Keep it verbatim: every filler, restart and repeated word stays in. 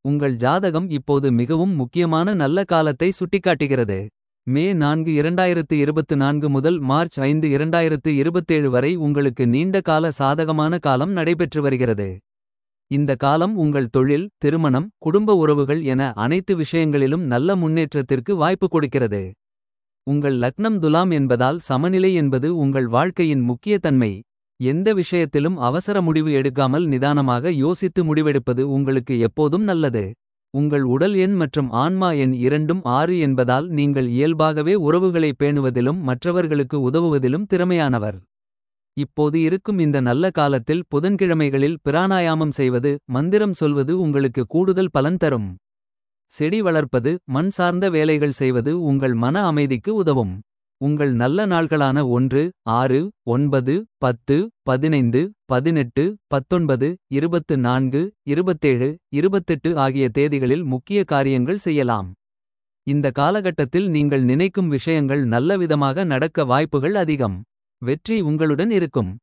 உங்கள் ஜாதகம் இப்போது மிகவும் முக்கியமான நல்ல காலத்தை சுட்டிக்காட்டுகிறது. மே நான்கு இரண்டாயிரத்து இருபத்து நான்கு முதல் மார்ச் ஐந்து இரண்டாயிரத்து இருபத்தேழு வரை உங்களுக்கு நீண்ட கால சாதகமான காலம் நடைபெற்று வருகிறது. இந்த காலம் உங்கள் தொழில், திருமணம், குடும்ப உறவுகள் என அனைத்து விஷயங்களிலும் நல்ல முன்னேற்றத்திற்கு வாய்ப்பு கொடுக்கிறது. உங்கள் லக்னம் துலாம் என்பதால் சமநிலை என்பது உங்கள் வாழ்க்கையின் முக்கிய தன்மை. எந்த விஷயத்திலும் அவசர முடிவு எடுக்காமல் நிதானமாக யோசித்து முடிவெடுப்பது உங்களுக்கு எப்போதும் நல்லது. உங்கள் உடல் எண் மற்றும் ஆன்மா எண் இரண்டும் ஆறு என்பதால் நீங்கள் இயல்பாகவே உறவுகளை பேணுவதிலும் மற்றவர்களுக்கு உதவுவதிலும் திறமையானவர். இப்போது இருக்கும் இந்த நல்ல காலத்தில் புதன்கிழமைகளில் பிராணாயாமம் செய்வது, மந்திரம் சொல்வது உங்களுக்கு கூடுதல் பலன் தரும். செடி வளர்ப்பது, மண் சார்ந்த வேலைகள் செய்வது உங்கள் மன அமைதிக்கு உதவும். உங்கள் நல்ல நாள்களான ஒன்று, ஆறு, ஒன்பது, பத்து, பதினைந்து, பதினெட்டு, பத்தொன்பது, இருபத்து நான்கு, இருபத்தேழு, இருபத்தெட்டு ஆகிய தேதிகளில் முக்கிய காரியங்கள் செய்யலாம். இந்த காலகட்டத்தில் நீங்கள் நினைக்கும் விஷயங்கள் நல்லவிதமாக நடக்க வாய்ப்புகள் அதிகம். வெற்றி உங்களுடன் இருக்கும்.